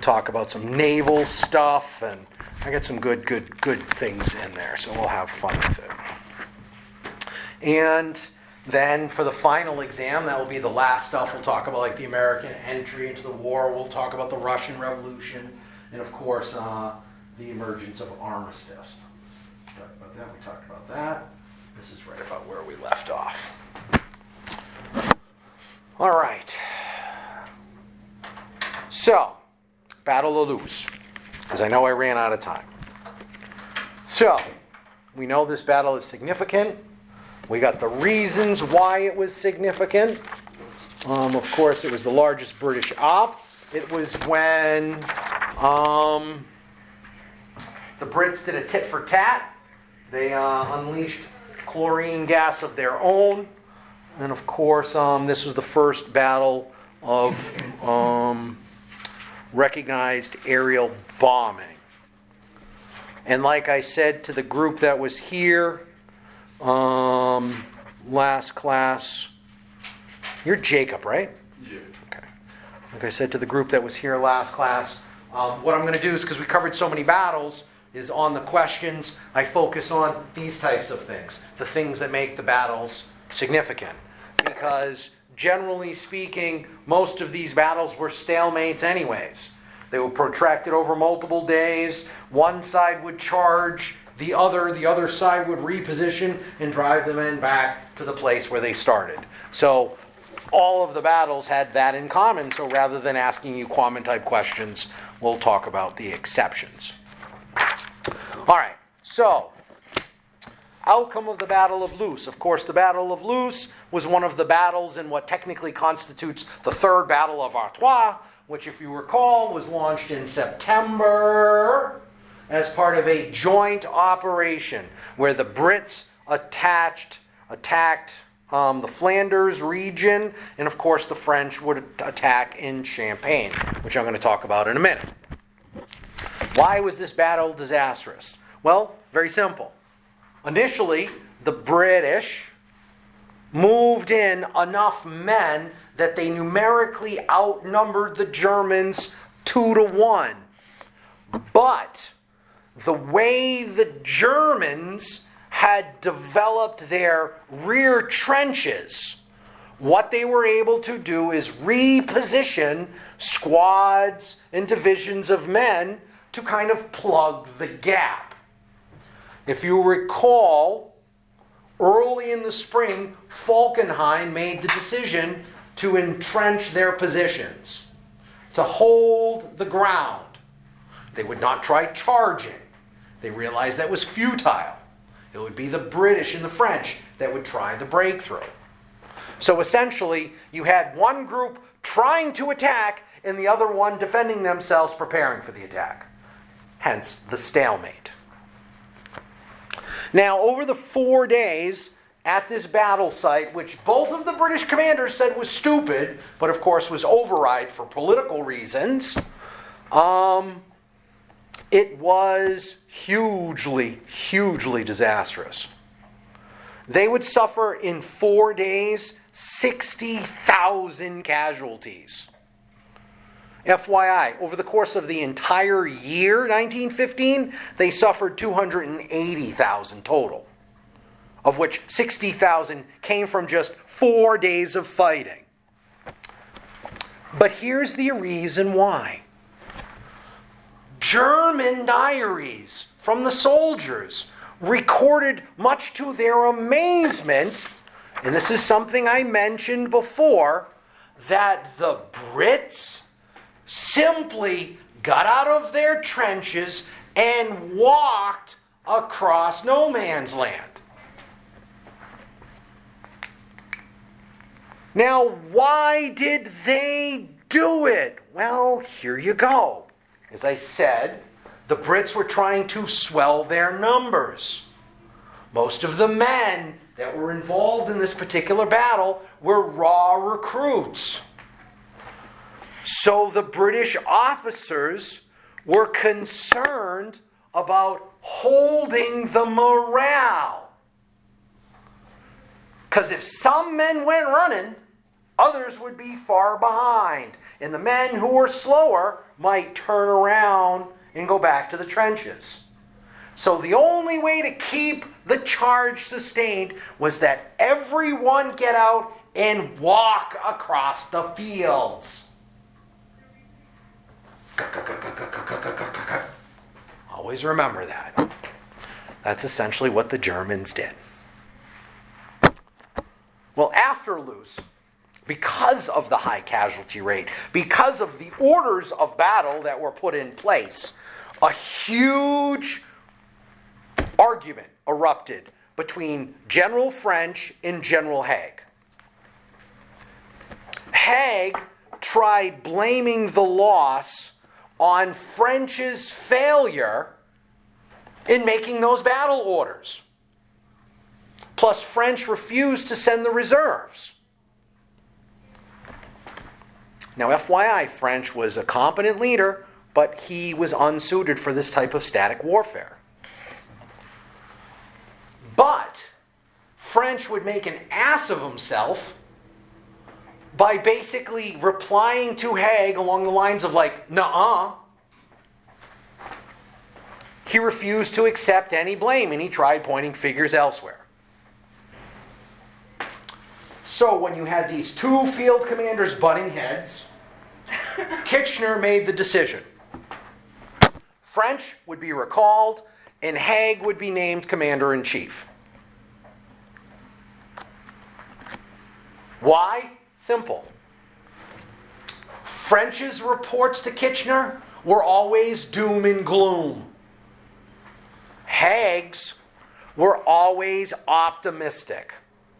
talk about some naval stuff, and I got some good things in there, so we'll have fun with it. And then for the final exam, that will be the last stuff. We'll talk about like the American entry into the war. We'll talk about the Russian Revolution, and of course the emergence of armistice. We talked about that. This is right about where we left off. All right. So, Battle of Loos, because I know I ran out of time. So, we know this battle is significant. We got the reasons why it was significant. Of course, it was the largest British op. It was when the Brits did a tit for tat. They unleashed chlorine gas of their own. And of course, this was the first battle of recognized aerial bombing. And like I said to the group that was here last class, you're Jacob, right? Yeah. Okay. Like I said to the group that was here last class, what I'm going to do is, because we covered so many battles, is on the questions, I focus on these types of things, the things that make the battles significant. Because generally speaking, most of these battles were stalemates anyways. They were protracted over multiple days. One side would charge the other side would reposition and drive the men back to the place where they started. So all of the battles had that in common, so rather than asking you Quammen-type questions, we'll talk about the exceptions. All right, so outcome of the Battle of Loos. Of course, the Battle of Loos was one of the battles in what technically constitutes the Third Battle of Artois, which, if you recall, was launched in September as part of a joint operation where the Brits attacked the Flanders region, and of course the French would attack in Champagne, which I'm going to talk about in a minute. Why was this battle disastrous? Well, very simple. Initially, the British moved in enough men that they numerically outnumbered the Germans 2-1. But the way the Germans had developed their rear trenches, what they were able to do is reposition squads and divisions of men to kind of plug the gap. If you recall, early in the spring, Falkenhayn made the decision to entrench their positions, to hold the ground. They would not try charging. They realized that was futile. It would be the British and the French that would try the breakthrough. So essentially, you had one group trying to attack and the other one defending themselves, preparing for the attack. Hence, the stalemate. Now, over the 4 days at this battle site, which both of the British commanders said was stupid, but of course was override for political reasons, it was hugely disastrous. They would suffer in 4 days 60,000 casualties. FYI, over the course of the entire year, 1915, they suffered 280,000 total, of which 60,000 came from just 4 days of fighting. But here's the reason why. German diaries from the soldiers recorded, much to their amazement, and this is something I mentioned before, that the Brits simply got out of their trenches and walked across no man's land. Now, why did they do it? Well, here you go. As I said, the Brits were trying to swell their numbers. Most of the men that were involved in this particular battle were raw recruits. So the British officers were concerned about holding the morale. Because if some men went running, others would be far behind. And the men who were slower might turn around and go back to the trenches. So the only way to keep the charge sustained was that everyone get out and walk across the fields. Always remember that. That's essentially what the Germans did. Well, after Loos, because of the high casualty rate, because of the orders of battle that were put in place, a huge argument erupted between General French and General Haig. Haig tried blaming the loss on French's failure in making those battle orders. Plus, French refused to send the reserves. Now, FYI, French was a competent leader, but he was unsuited for this type of static warfare. But French would make an ass of himself by basically replying to Haig along the lines of like, nuh-uh. He refused to accept any blame, and he tried pointing fingers elsewhere. So when you had these two field commanders butting heads, Kitchener made the decision. French would be recalled, and Haig would be named commander-in-chief. Why? Simple. French's reports to Kitchener were always doom and gloom. Haig's were always optimistic.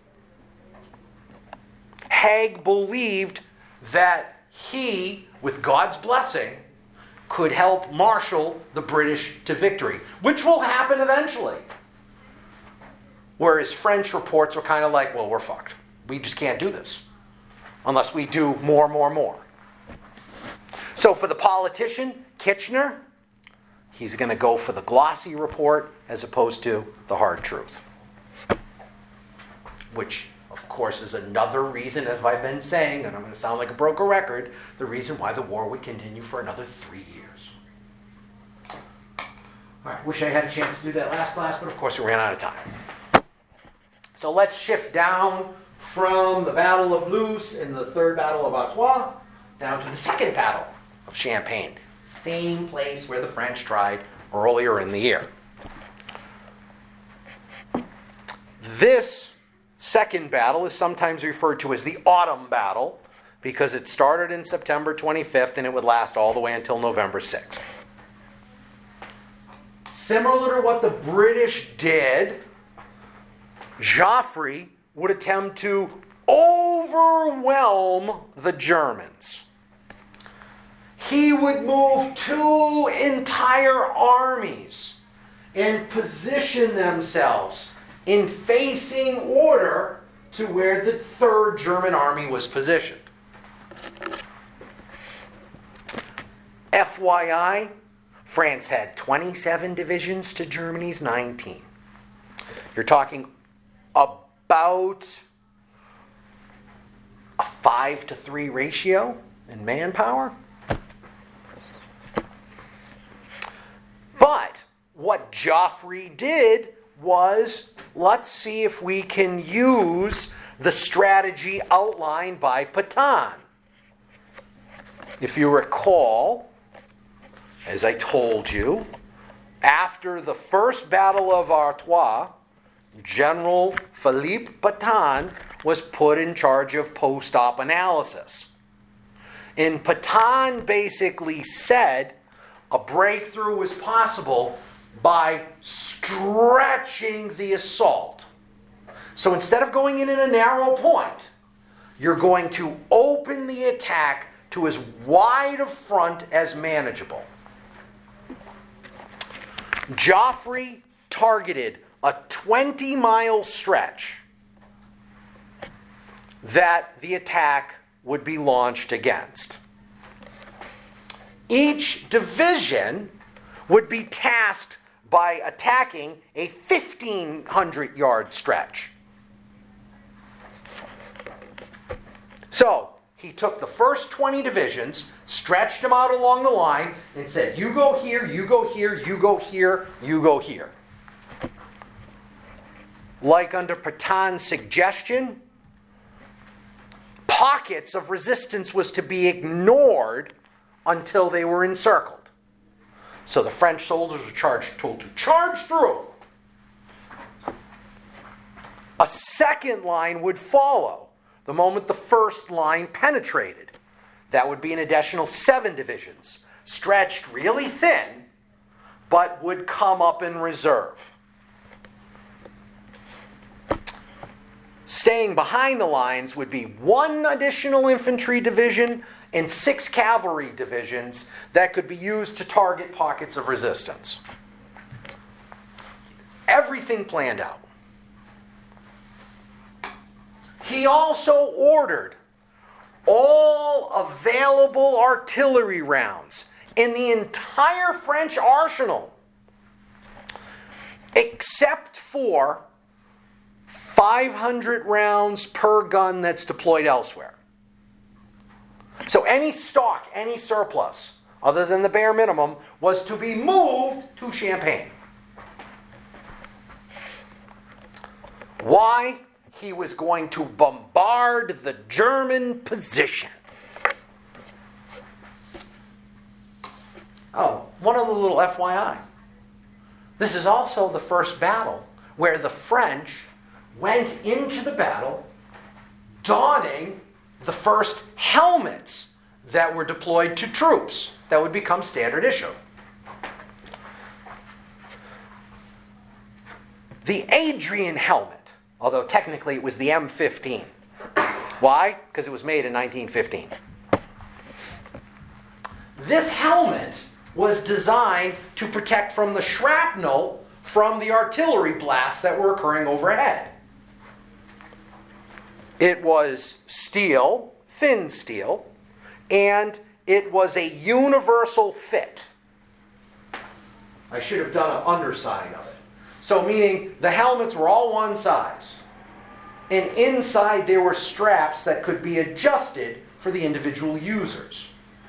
Haig believed that he, with God's blessing, could help marshal the British to victory, which will happen eventually. Whereas French reports were kind of like, well, we're fucked. We just can't do this unless we do more. So for the politician, Kitchener, he's going to go for the glossy report as opposed to the hard truth. Which, of course, is another reason, as I've been saying, and I'm going to sound like a broken record, the reason why the war would continue for another 3 years. All right, wish I had a chance to do that last class, but of course we ran out of time. So let's shift down from the Battle of Loos and the Third Battle of Artois down to the Second Battle of Champagne. Same place where the French tried earlier in the year. This second battle is sometimes referred to as the Autumn Battle because it started in September 25th and it would last all the way until November 6th. Similar to what the British did, Joffrey would attempt to overwhelm the Germans. He would move 2 entire armies and position themselves in facing order to where the Third German Army was positioned. FYI, France had 27 divisions to Germany's 19. You're talking about a 5-to-3 ratio in manpower. But what Joffrey did was, let's see if we can use the strategy outlined by Pétain. If you recall, as I told you, after the First Battle of Artois, General Philippe Pétain was put in charge of post-op analysis. And Pétain basically said a breakthrough was possible by stretching the assault. So instead of going in a narrow point, you're going to open the attack to as wide a front as manageable. Joffrey targeted a 20-mile stretch that the attack would be launched against. Each division would be tasked by attacking a 1,500-yard stretch. So, he took the first 20 divisions, stretched them out along the line, and said, you go here, you go here, you go here, you go here. Like under Pétain's suggestion, pockets of resistance was to be ignored until they were encircled. So the French soldiers were told to charge through. A second line would follow the moment the first line penetrated. That would be an additional 7 divisions, stretched really thin, but would come up in reserve. Staying behind the lines would be 1 additional infantry division and 6 cavalry divisions that could be used to target pockets of resistance. Everything planned out. He also ordered all available artillery rounds in the entire French arsenal, except for 500 rounds per gun that's deployed elsewhere. So any stock, any surplus, other than the bare minimum, was to be moved to Champagne. Why? He was going to bombard the German position. Oh, one other little FYI. This is also the first battle where the French went into the battle donning the first helmets that were deployed to troops that would become standard issue. The Adrian helmet, although technically it was the M15. Why? Because it was made in 1915. This helmet was designed to protect from the shrapnel from the artillery blasts that were occurring overhead. It was steel, thin steel, and it was a universal fit. I should have done an underside of it. So meaning the helmets were all one size. And inside there were straps that could be adjusted for the individual users.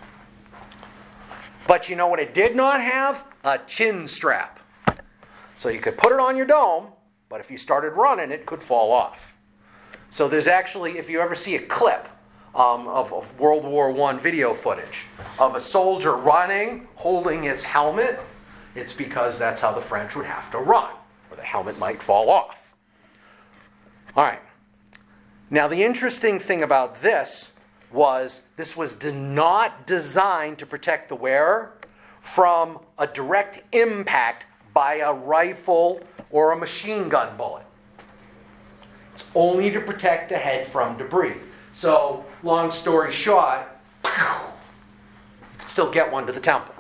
But you know what it did not have? A chin strap. So you could put it on your dome, but if you started running, it could fall off. So there's actually, if you ever see a clip of World War I video footage of a soldier running, holding his helmet, it's because that's how the French would have to run, or the helmet might fall off. All right. Now the interesting thing about this was not designed to protect the wearer from a direct impact by a rifle or a machine gun bullet. It's only to protect the head from debris. So, long story short, you can still get one to the temple.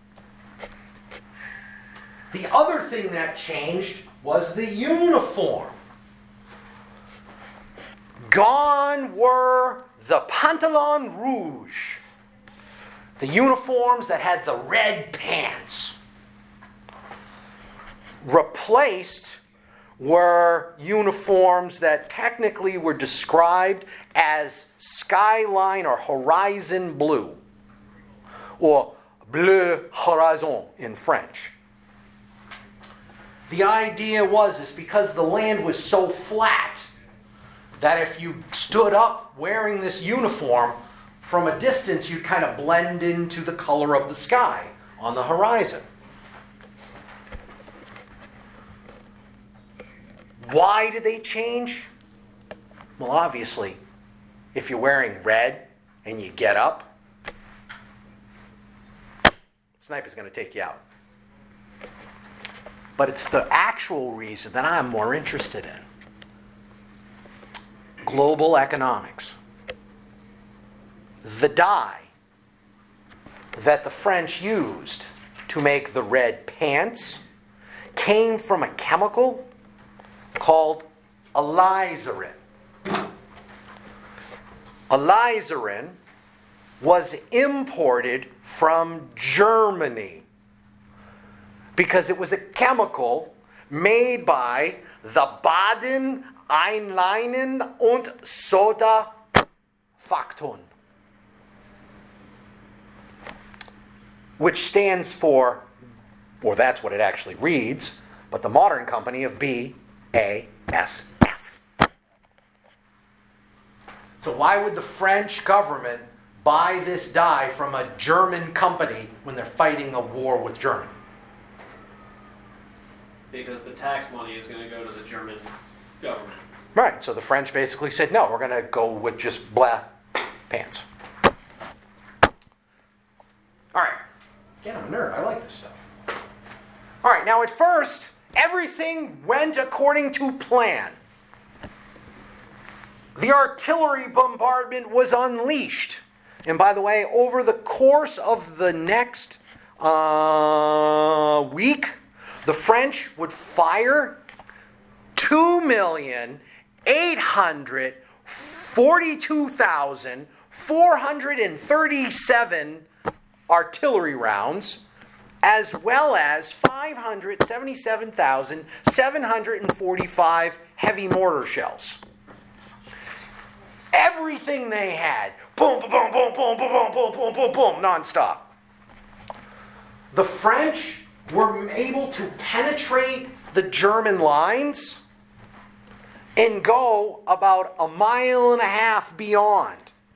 The other thing that changed was the uniform. Gone were the pantalon rouge, the uniforms that had the red pants. Replaced were uniforms that technically were described as skyline or horizon blue, or bleu horizon in French. The idea was because the land was so flat that if you stood up wearing this uniform, from a distance you'd kind of blend into the color of the sky on the horizon. Why did they change? Well, obviously, if you're wearing red and you get up, the sniper's going to take you out. But it's the actual reason that I'm more interested in. Global economics. The dye that the French used to make the red pants came from a chemical called alizarin. Alizarin was imported from Germany because it was a chemical made by the Baden Einleinen und Soda Faktoren which stands for, or that's what it actually reads, but the modern company of BASF. So why would the French government buy this dye from a German company when they're fighting a war with Germany? Because the tax money is going to go to the German government. Right, so the French basically said, no, we're going to go with just black pants. All right. Again, I'm a nerd. I like this stuff. All right, now at first, everything went according to plan. The artillery bombardment was unleashed. And by the way, over the course of the next week, the French would fire 2,842,437 artillery rounds, as well as 577,745 heavy mortar shells. Everything they had, boom, boom, boom, boom, boom, boom, boom, boom, boom, boom, nonstop. The French were able to penetrate the German lines and go about 1.5 miles beyond.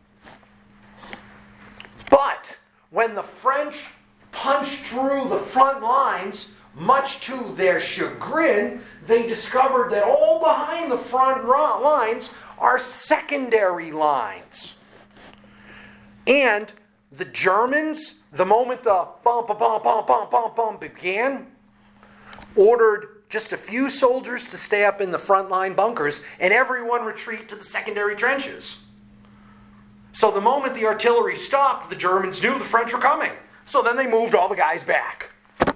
But when the French punched through the front lines, much to their chagrin, they discovered that all behind the front lines are secondary lines. And the Germans, the moment the bum, bum, bum, bum, bum, bum, bum began, ordered just a few soldiers to stay up in the front line bunkers and everyone retreat to the secondary trenches. So the moment the artillery stopped, the Germans knew the French were coming. So then they moved all the guys back.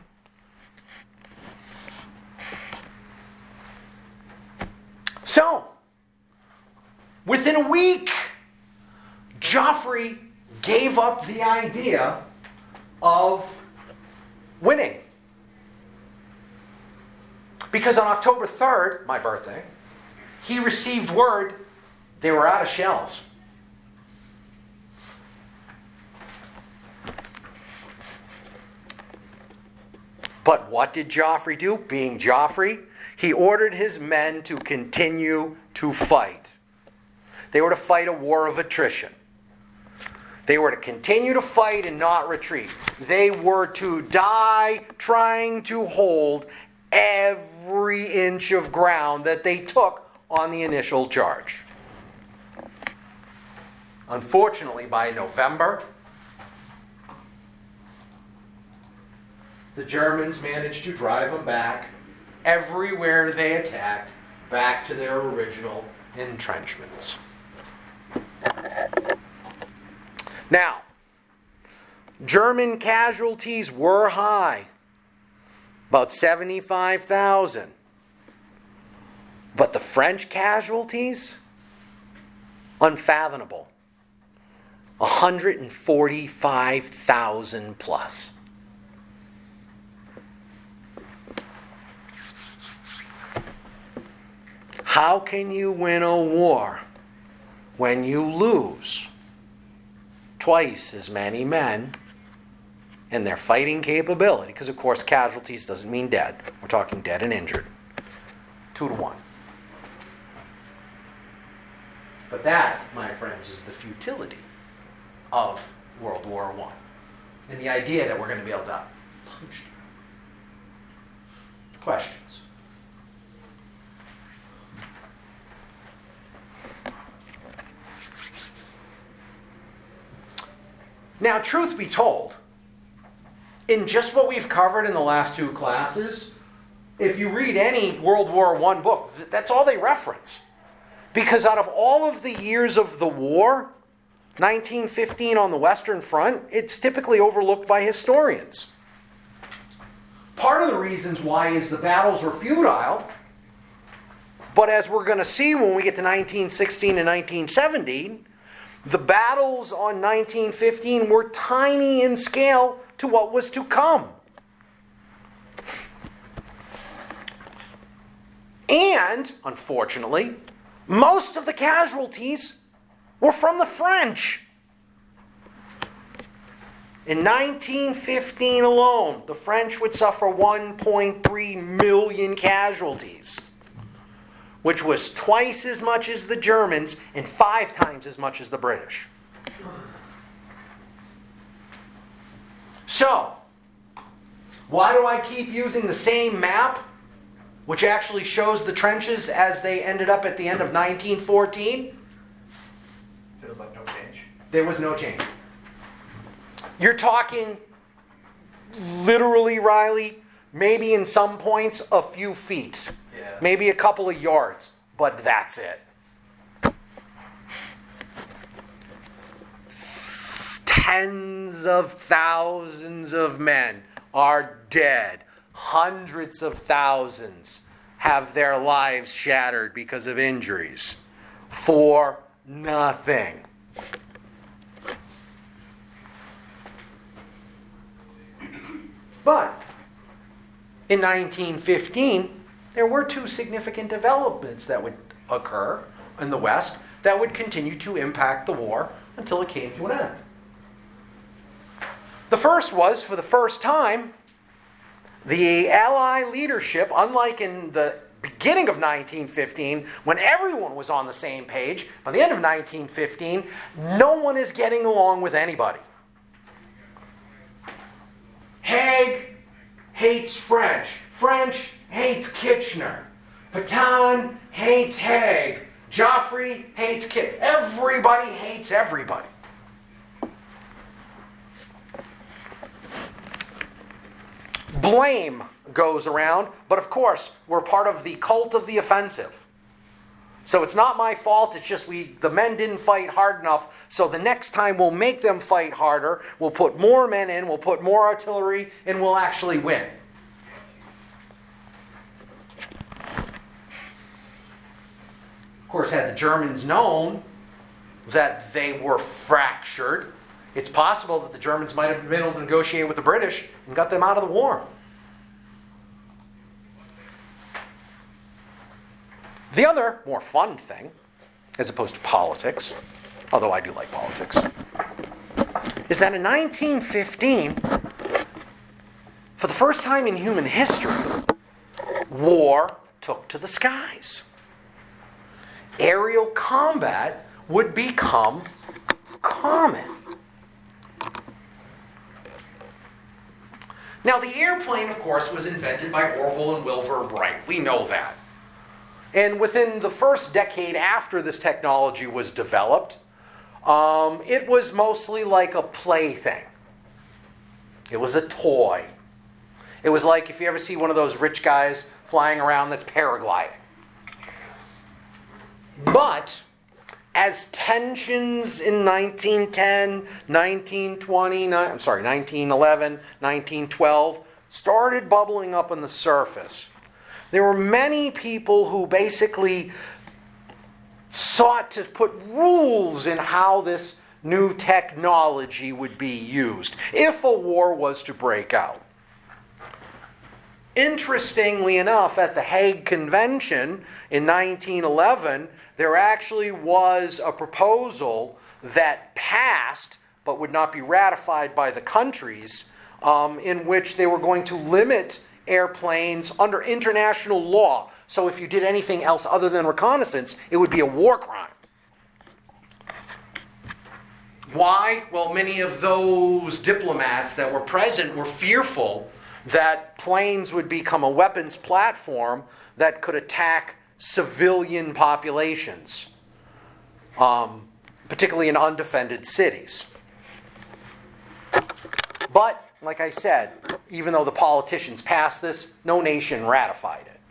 So, within a week, Joffrey gave up the idea of winning. Because on October 3rd, my birthday, he received word they were out of shells. But what did Joffrey do? Being Joffrey, he ordered his men to continue to fight. They were to fight a war of attrition. They were to continue to fight and not retreat. They were to die trying to hold every inch of ground that they took on the initial charge. Unfortunately, by November, the Germans managed to drive them back everywhere they attacked, back to their original entrenchments. Now, German casualties were high, about 75,000. But the French casualties, unfathomable, 145,000 plus. How can you win a war when you lose twice as many men in their fighting capability? Because, of course, casualties doesn't mean dead. We're talking dead and injured. 2-1. But that, my friends, is the futility of World War I. And the idea that we're going to be able to punch them. Questions? Now, truth be told, in just what we've covered in the last two classes, if you read any World War I book, that's all they reference. Because out of all of the years of the war, 1915 on the Western Front, it's typically overlooked by historians. Part of the reasons why is the battles were futile, but as we're going to see when we get to 1916 and 1917, the battles on 1915 were tiny in scale to what was to come. And, unfortunately, most of the casualties were from the French. In 1915 alone, the French would suffer 1.3 million casualties, which was twice as much as the Germans and 5 times as much as the British. So, why do I keep using the same map, which actually shows the trenches as they ended up at the end of 1914? Feels like no change. There was no change. You're talking literally, Riley, maybe in some points a few feet. Yeah. Maybe a couple of yards, but that's it. Tens of thousands of men are dead. Hundreds of thousands have their lives shattered because of injuries. For nothing. But in 1915, there were 2 significant developments that would occur in the West that would continue to impact the war until it came to an end. The first was, for the first time, the Allied leadership, unlike in the beginning of 1915, when everyone was on the same page, by the end of 1915, no one is getting along with anybody. Haig hates French. French hates Kitchener. Pétain hates Haig. Joffre hates Kitchener. Everybody hates everybody. Blame goes around, but of course, we're part of the cult of the offensive. So it's not my fault, it's just the men didn't fight hard enough, so the next time we'll make them fight harder, we'll put more men in, we'll put more artillery, and we'll actually win. Of course, had the Germans known that they were fractured, it's possible that the Germans might have been able to negotiate with the British and got them out of the war. The other, more fun thing, as opposed to politics, although I do like politics, is that in 1915, for the first time in human history, war took to the skies. Aerial combat would become common. Now, the airplane, of course, was invented by Orville and Wilbur Wright. We know that. And within the first decade after this technology was developed, it was mostly like a plaything. It was a toy. It was like if you ever see one of those rich guys flying around that's paragliding. But as tensions in 1910, 1911, 1912 started bubbling up on the surface, there were many people who basically sought to put rules in how this new technology would be used if a war was to break out. Interestingly enough, at the Hague Convention in 1911, there actually was a proposal that passed but would not be ratified by the countries, in which they were going to limit airplanes under international law. So if you did anything else other than reconnaissance, it would be a war crime. Why? Well, many of those diplomats that were present were fearful that planes would become a weapons platform that could attack civilian populations, particularly in undefended cities. But, like I said, even though the politicians passed this, no nation ratified it.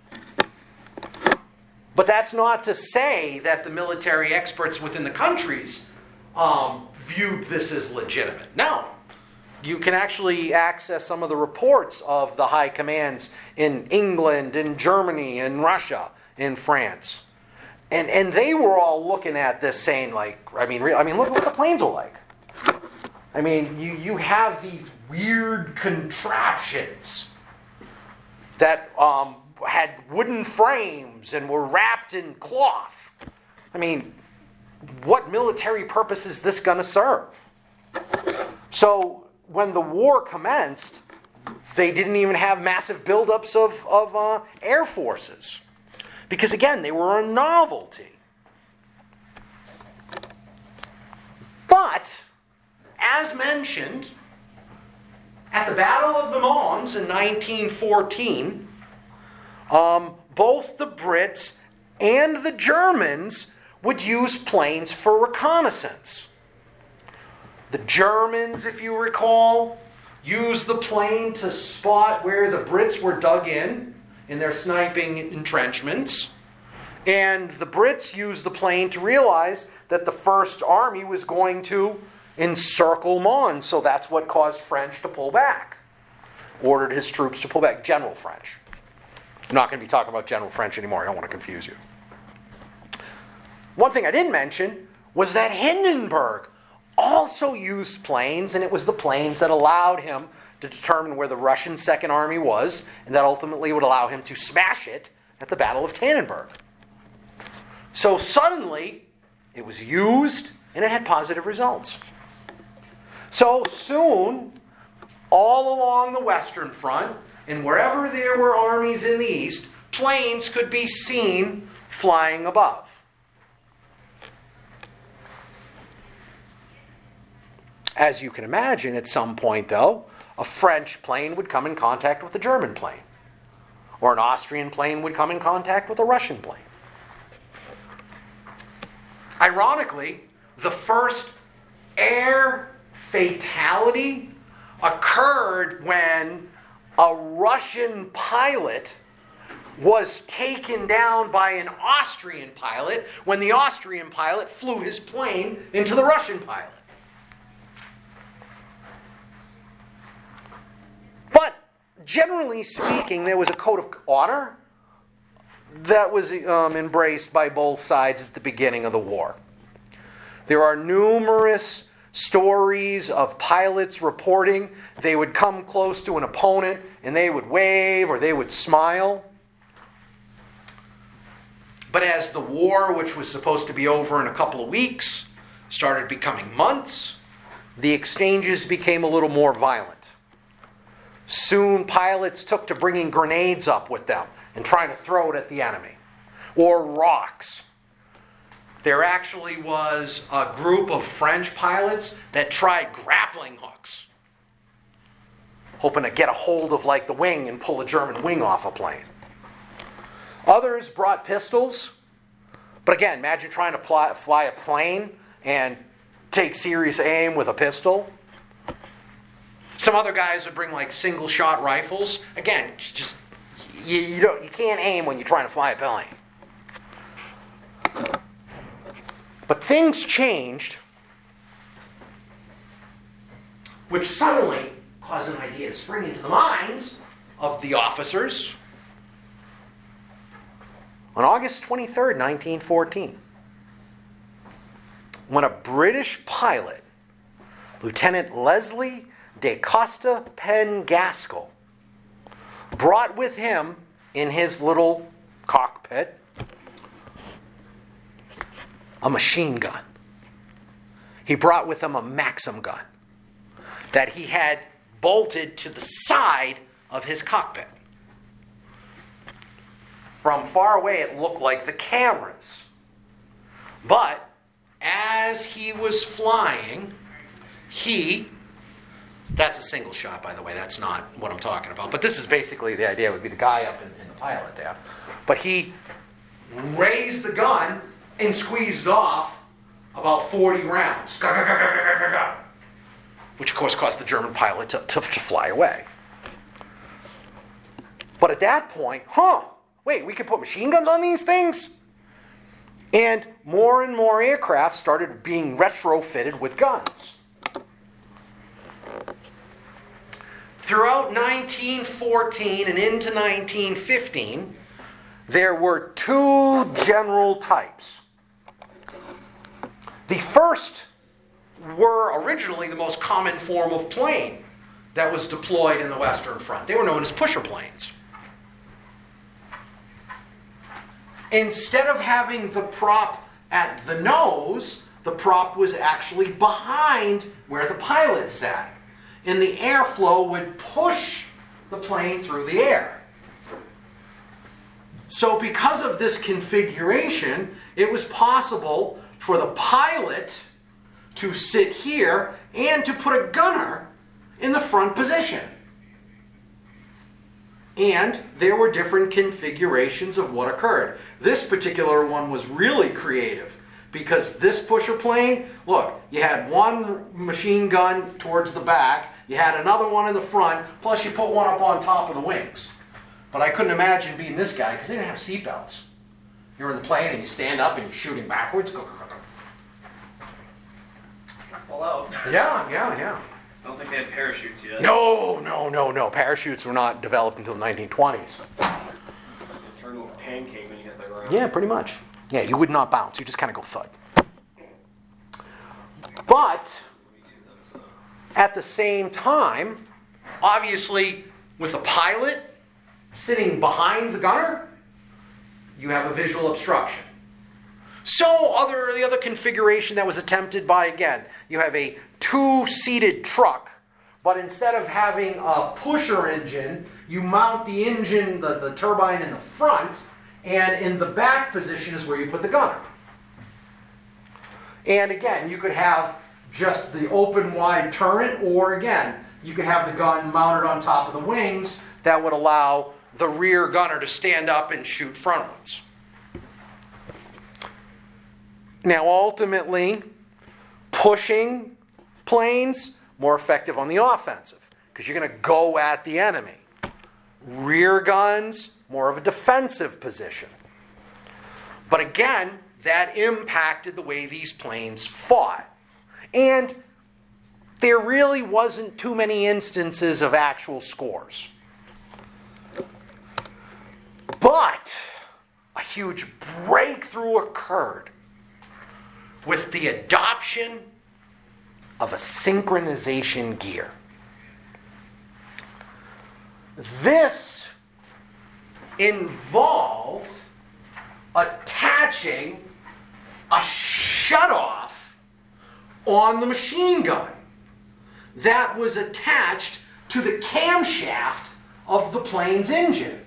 But that's not to say that the military experts within the countries viewed this as legitimate. No. You can actually access some of the reports of the high commands in England, in Germany, in Russia, in France. And they were all looking at this saying, like, look what the planes are like. I mean, you have these weird contraptions that had wooden frames and were wrapped in cloth. I mean, what military purpose is this going to serve? So when the war commenced, they didn't even have massive buildups of air forces. Because again, they were a novelty. But, as mentioned, at the Battle of the Mons in 1914, both the Brits and the Germans would use planes for reconnaissance. The Germans, if you recall, used the plane to spot where the Brits were dug in their sniping entrenchments. And the Brits used the plane to realize that the First Army was going to encircle Mons. So that's what caused French to pull back. Ordered his troops to pull back. General French. I'm not going to be talking about General French anymore. I don't want to confuse you. One thing I didn't mention was that Hindenburg also used planes, and it was the planes that allowed him to determine where the Russian Second Army was, and that ultimately would allow him to smash it at the Battle of Tannenberg. So suddenly, it was used, and it had positive results. So soon, all along the Western Front, and wherever there were armies in the East, planes could be seen flying above. As you can imagine, at some point, though, a French plane would come in contact with a German plane. Or an Austrian plane would come in contact with a Russian plane. Ironically, the first air fatality occurred when a Russian pilot was taken down by an Austrian pilot when the Austrian pilot flew his plane into the Russian pilot. But generally speaking, there was a code of honor that was embraced by both sides at the beginning of the war. There are numerous stories of pilots reporting they would come close to an opponent and they would wave or they would smile. But as the war, which was supposed to be over in a couple of weeks, started becoming months, the exchanges became a little more violent. Soon pilots took to bringing grenades up with them and trying to throw it at the enemy. Or rocks. There actually was a group of French pilots that tried grappling hooks, hoping to get a hold of like the wing and pull a German wing off a plane. Others brought pistols. But again, imagine trying to fly a plane and take serious aim with a pistol. Some other guys would bring like single shot rifles. Again, just you can't aim when you're trying to fly a plane. But things changed, which suddenly caused an idea to spring into the minds of the officers. On August 23rd, 1914, when a British pilot, Lieutenant Leslie de Costa Pengaskell, brought with him in his little cockpit a machine gun. He brought with him a Maxim gun that he had bolted to the side of his cockpit. From far away, it looked like the cameras. But as he was flying, that's a single shot, by the way. That's not what I'm talking about. But this is basically the idea. It would be the guy up in the pilot there. But he raised the gun and squeezed off about 40 rounds. Which, of course, caused the German pilot to fly away. But at that point, wait, we can put machine guns on these things? And more aircraft started being retrofitted with guns. Throughout 1914 and into 1915, there were two general types. The first were originally the most common form of plane that was deployed in the Western Front. They were known as pusher planes. Instead of having the prop at the nose, the prop was actually behind where the pilot sat. and the airflow would push the plane through the air. So because of this configuration, it was possible for the pilot to sit here and to put a gunner in the front position. And there were different configurations of what occurred. This particular one was really creative because this pusher plane, look, you had one machine gun towards the back, you had another one in the front, plus you put one up on top of the wings. But I couldn't imagine being this guy because they didn't have seatbelts. You're in the plane and you stand up and you're shooting backwards. Go, go, go, go. Fall out. Yeah. I don't think they had parachutes yet. No. Parachutes were not developed until the 1920s. It turned into a pancake when you hit the ground. Yeah, pretty much. Yeah, you would not bounce. You just kind of go thud. But at the same time, obviously, with the pilot sitting behind the gunner, you have a visual obstruction. So the other configuration that was attempted by, again, you have a two-seated truck, but instead of having a pusher engine, you mount the engine, the turbine in the front, and in the back position is where you put the gunner. And again, you could have just the open wide turret, or again, you could have the gun mounted on top of the wings that would allow the rear gunner to stand up and shoot frontwards. Now, ultimately, pushing planes, more effective on the offensive, because you're going to go at the enemy. Rear guns, more of a defensive position. But again, that impacted the way these planes fought. And there really wasn't too many instances of actual scores. But a huge breakthrough occurred with the adoption of a synchronization gear. This involved attaching a shutoff on the machine gun that was attached to the camshaft of the plane's engine.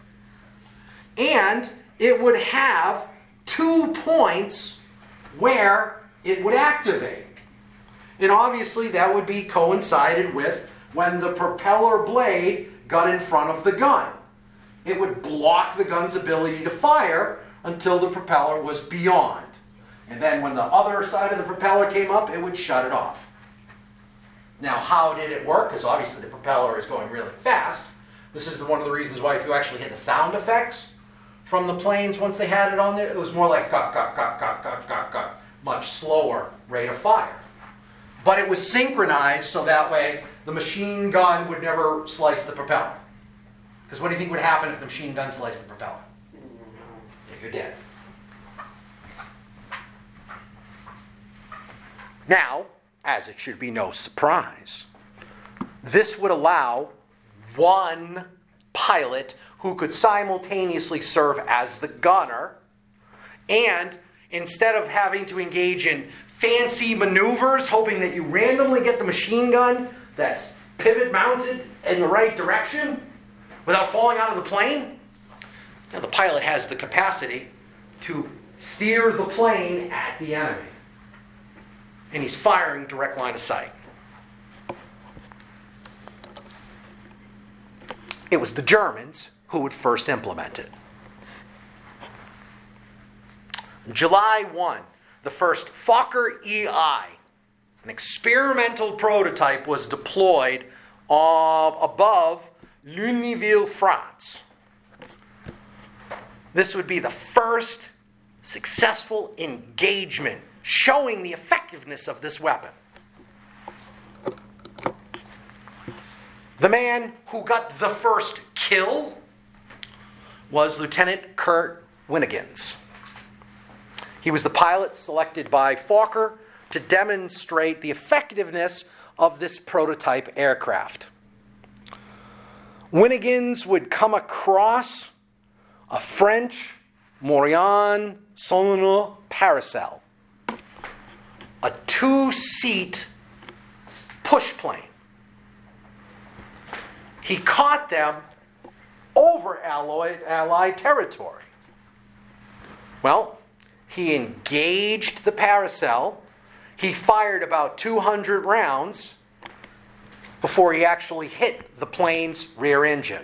And it would have 2 points where it would activate. And obviously that would be coincided with when the propeller blade got in front of the gun. It would block the gun's ability to fire until the propeller was beyond. And then when the other side of the propeller came up, it would shut it off. Now, how did it work? Because obviously the propeller is going really fast. This is one of the reasons why if you actually hit the sound effects from the planes once they had it on there, it was more like cut, cut, cut, cut, cut, cut, cut. Much slower rate of fire. But it was synchronized so that way the machine gun would never slice the propeller. Because what do you think would happen if the machine gun sliced the propeller? You're dead. Now, as it should be no surprise, this would allow one pilot who could simultaneously serve as the gunner, and instead of having to engage in fancy maneuvers, hoping that you randomly get the machine gun that's pivot mounted in the right direction without falling out of the plane, now the pilot has the capacity to steer the plane at the enemy. And he's firing direct line of sight. It was the Germans who would first implement it. July 1, the first Fokker EI, an experimental prototype, was deployed above Lunéville, France. This would be the first successful engagement showing the effectiveness of this weapon. The man who got the first kill was Lieutenant Kurt Winnegans. He was the pilot selected by Fokker to demonstrate the effectiveness of this prototype aircraft. Winnegans would come across a French Morion Soleno Paracel, a 2-seat push plane he caught them over Allied territory. Well, he engaged the Paracel. He fired about 200 rounds before he actually hit the plane's rear engine.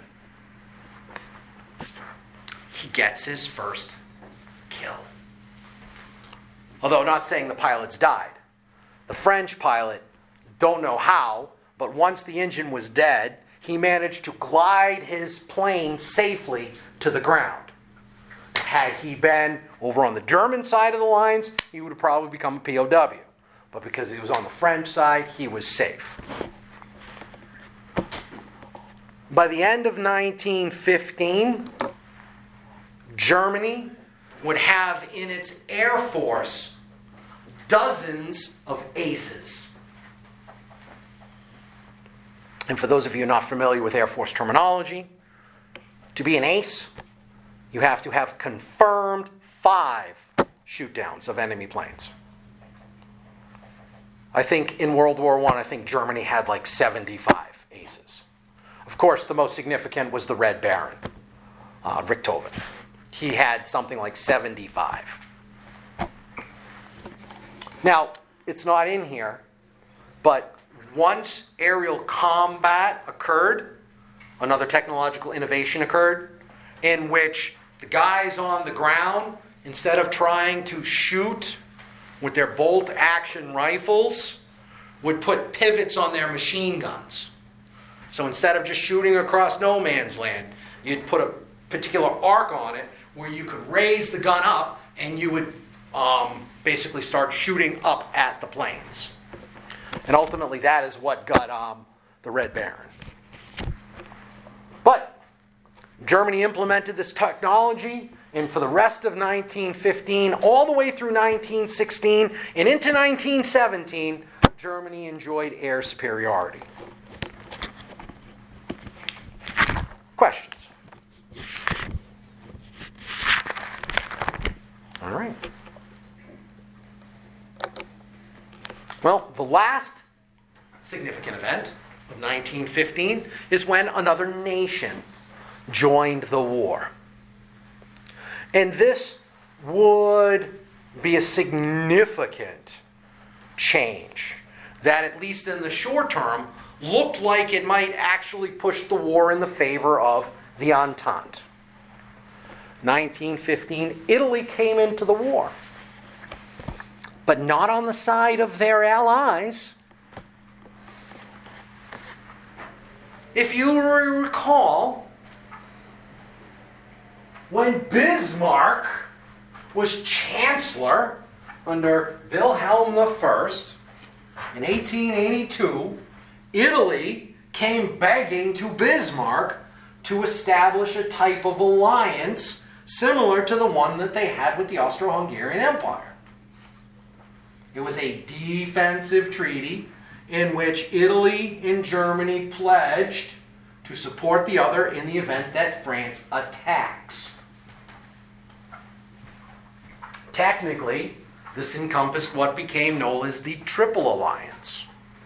He gets his first kill. Although not saying the pilots died. The French pilot, don't know how, but once the engine was dead, he managed to glide his plane safely to the ground. Had he been over on the German side of the lines, he would have probably become a POW. But because he was on the French side, he was safe. By the end of 1915, Germany would have in its Air Force dozens of aces. And for those of you not familiar with Air Force terminology, to be an ace, you have to have confirmed 5 shoot-downs of enemy planes. I think in World War I, I think Germany had like 75 aces. Of course, the most significant was the Red Baron, Richthofen. He had something like 75. Now, it's not in here, but once aerial combat occurred, another technological innovation occurred, in which the guys on the ground, instead of trying to shoot with their bolt-action rifles, would put pivots on their machine guns. So instead of just shooting across no man's land, you'd put a particular arc on it where you could raise the gun up and you would basically start shooting up at the planes. And ultimately that is what got the Red Baron. But Germany implemented this technology, and for the rest of 1915, all the way through 1916, and into 1917, Germany enjoyed air superiority. Questions? All right. Well, the last significant event of 1915 is when another nation joined the war. And this would be a significant change that, at least in the short term, looked like it might actually push the war in the favor of the Entente. 1915, Italy came into the war, but not on the side of their allies. If you recall, when Bismarck was chancellor under Wilhelm I in 1882, Italy came begging to Bismarck to establish a type of alliance similar to the one that they had with the Austro-Hungarian Empire. It was a defensive treaty in which Italy and Germany pledged to support the other in the event that France attacks. Technically, this encompassed what became known as the Triple Alliance.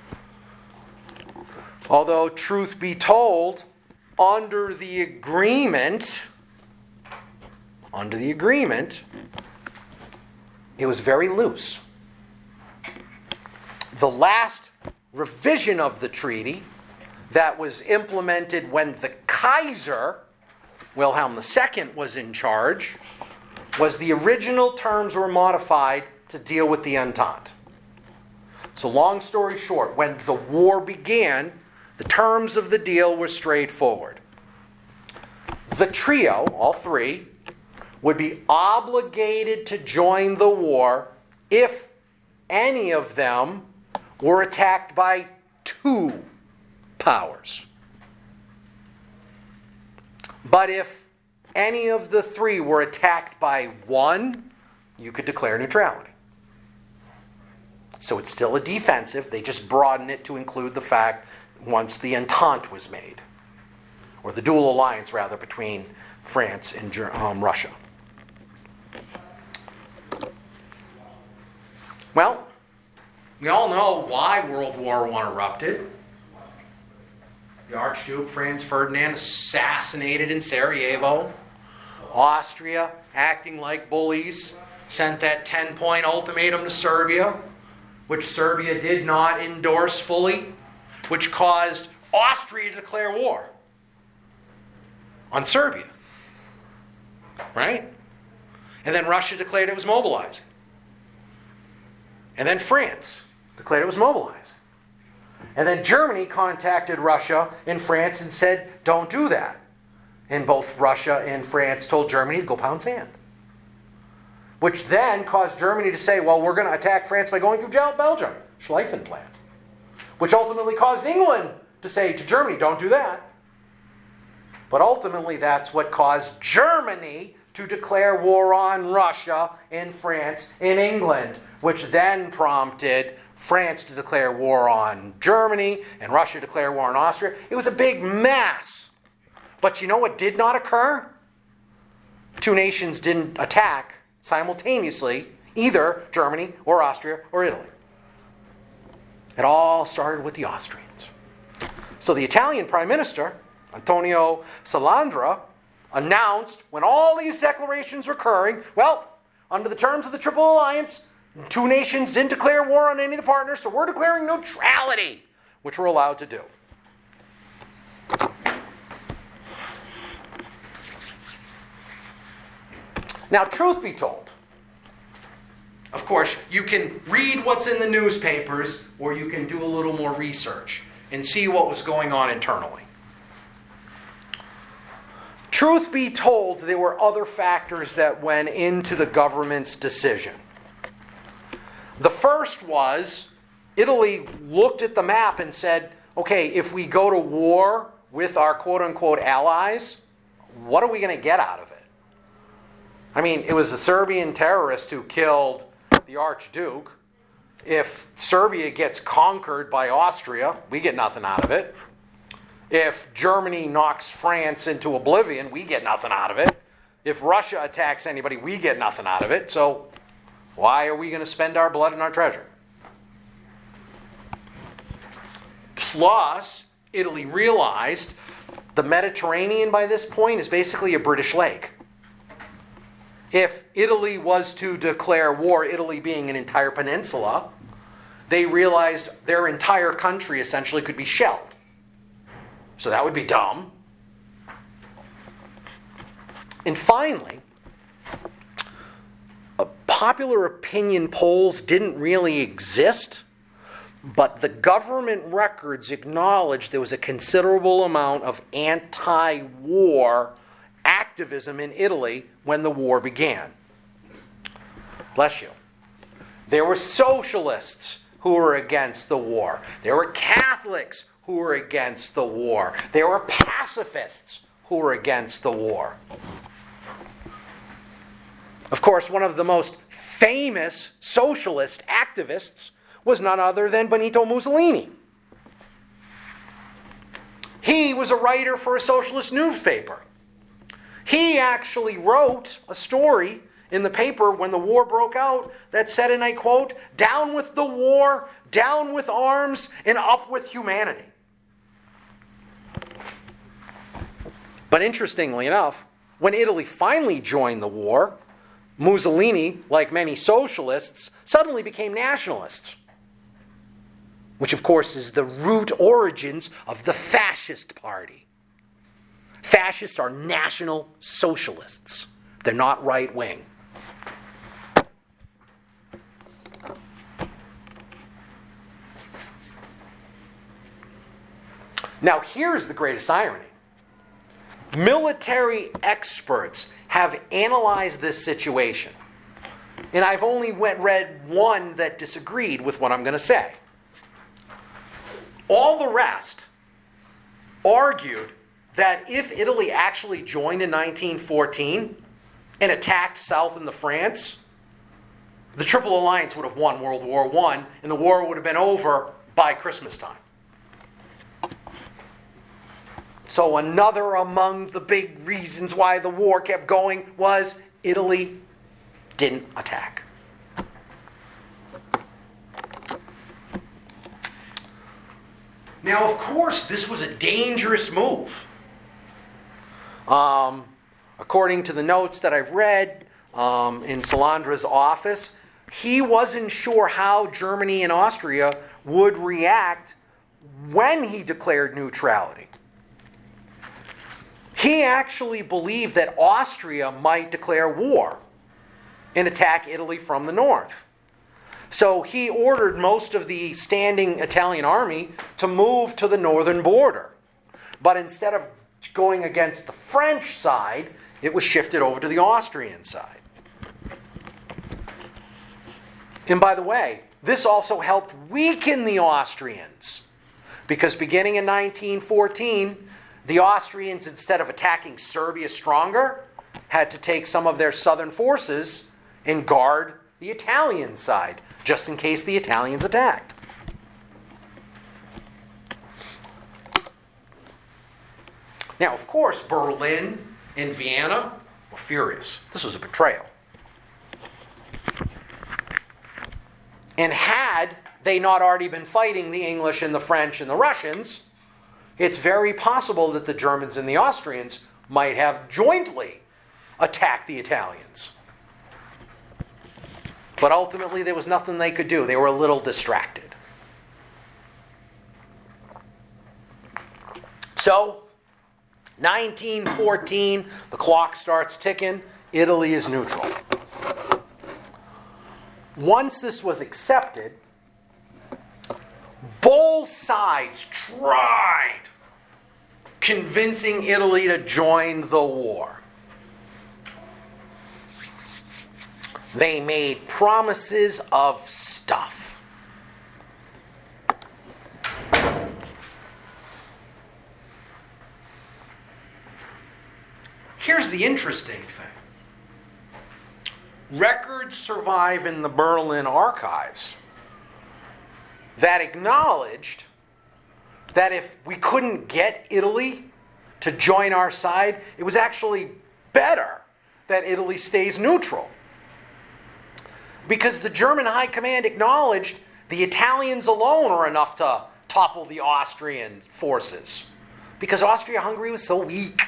Although, truth be told, under the agreement, it was very loose. The last revision of the treaty that was implemented when the Kaiser, Wilhelm II, was in charge, was the original terms were modified to deal with the Entente. So long story short, when the war began, the terms of the deal were straightforward. The trio, all three, would be obligated to join the war if any of them were attacked by 2 powers. But if any of the 3 were attacked by 1, you could declare neutrality. So it's still a defensive. They just broaden it to include the fact once the Entente was made, or the dual alliance, rather, between France and Russia. Well, we all know why World War I erupted. the Archduke Franz Ferdinand assassinated in Sarajevo. Austria, acting like bullies, sent that 10-point ultimatum to Serbia, which Serbia did not endorse fully, which caused Austria to declare war on Serbia. Right? And then Russia declared it was mobilizing. And then France declared it was mobilizing. And then Germany contacted Russia and France and said, don't do that. And both Russia and France told Germany to go pound sand. Which then caused Germany to say, well, we're going to attack France by going through Belgium. Schlieffen plan. Which ultimately caused England to say to Germany, don't do that. But ultimately that's what caused Germany to declare war on Russia and France and England, which then prompted France to declare war on Germany and Russia to declare war on Austria. It was a big mess. But you know what did not occur? Two nations didn't attack simultaneously either Germany or Austria or Italy. It all started with the Austrians. So the Italian Prime Minister, Antonio Salandra, announced when all these declarations were occurring, well, under the terms of the Triple Alliance, two nations didn't declare war on any of the partners, so we're declaring neutrality, which we're allowed to do. Now, truth be told, of course, you can read what's in the newspapers, or you can do a little more research and see what was going on internally. Truth be told, there were other factors that went into the government's decision. The first was, Italy looked at the map and said, okay, if we go to war with our quote-unquote allies, what are we going to get out of it? I mean, it was a Serbian terrorist who killed the Archduke. If Serbia gets conquered by Austria, we get nothing out of it. If Germany knocks France into oblivion, we get nothing out of it. If Russia attacks anybody, we get nothing out of it. So why are we going to spend our blood and our treasure? Plus, Italy realized the Mediterranean by this point is basically a British lake. If Italy was to declare war, Italy being an entire peninsula, they realized their entire country essentially could be shelled. So that would be dumb. And finally, popular opinion polls didn't really exist, but the government records acknowledged there was a considerable amount of anti-war activism in Italy when the war began. Bless you. There were socialists who were against the war. There were Catholics who were against the war. There were pacifists who were against the war. Of course, one of the most famous socialist activists was none other than Benito Mussolini. He was a writer for a socialist newspaper. He actually wrote a story in the paper when the war broke out that said, and I quote, "Down with the war, down with arms, and up with humanity." But interestingly enough, when Italy finally joined the war, Mussolini, like many socialists, suddenly became nationalists. Which, of course, is the root origins of the fascist party. Fascists are national socialists. They're not right-wing. Now, here's the greatest irony. Military experts have analyzed this situation. And I've only read one that disagreed with what I'm going to say. All the rest argued that if Italy actually joined in 1914 and attacked south into France, the Triple Alliance would have won World War I, and the war would have been over by Christmas time. So another among the big reasons why the war kept going was Italy didn't attack. Now, of course, this was a dangerous move. According to the notes that I've read in Salandra's office, he wasn't sure how Germany and Austria would react when he declared neutrality. He actually believed that Austria might declare war and attack Italy from the north. So he ordered most of the standing Italian army to move to the northern border. But instead of going against the French side, it was shifted over to the Austrian side. And by the way, this also helped weaken the Austrians, because beginning in 1914, the Austrians, instead of attacking Serbia stronger, had to take some of their southern forces and guard the Italian side, just in case the Italians attacked. Now, of course, Berlin and Vienna were furious. This was a betrayal. And had they not already been fighting the English and the French and the Russians, it's very possible that the Germans and the Austrians might have jointly attacked the Italians. But ultimately, there was nothing they could do. They were a little distracted. So, 1914, the clock starts ticking. Italy is neutral. Once this was accepted, both sides tried convincing Italy to join the war. They made promises of stuff. Here's the interesting thing. Records survive in the Berlin archives that acknowledged that if we couldn't get Italy to join our side, it was actually better that Italy stays neutral. Because the German high command acknowledged the Italians alone are enough to topple the Austrian forces, because Austria-Hungary was so weak.